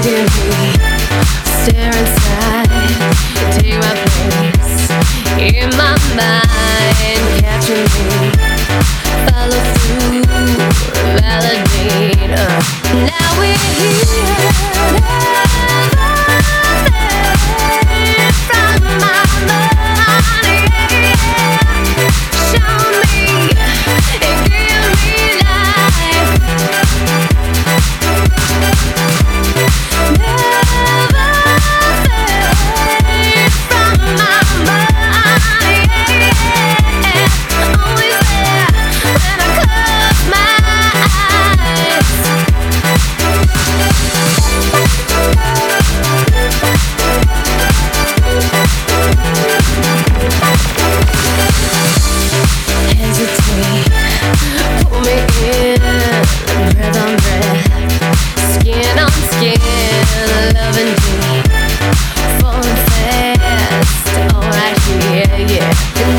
Stare inside, take my place in my mind, capture me, follow through, validate. Now we're here, from my mind, show me and give me life. Loving deep, falling fast, alright, yeah.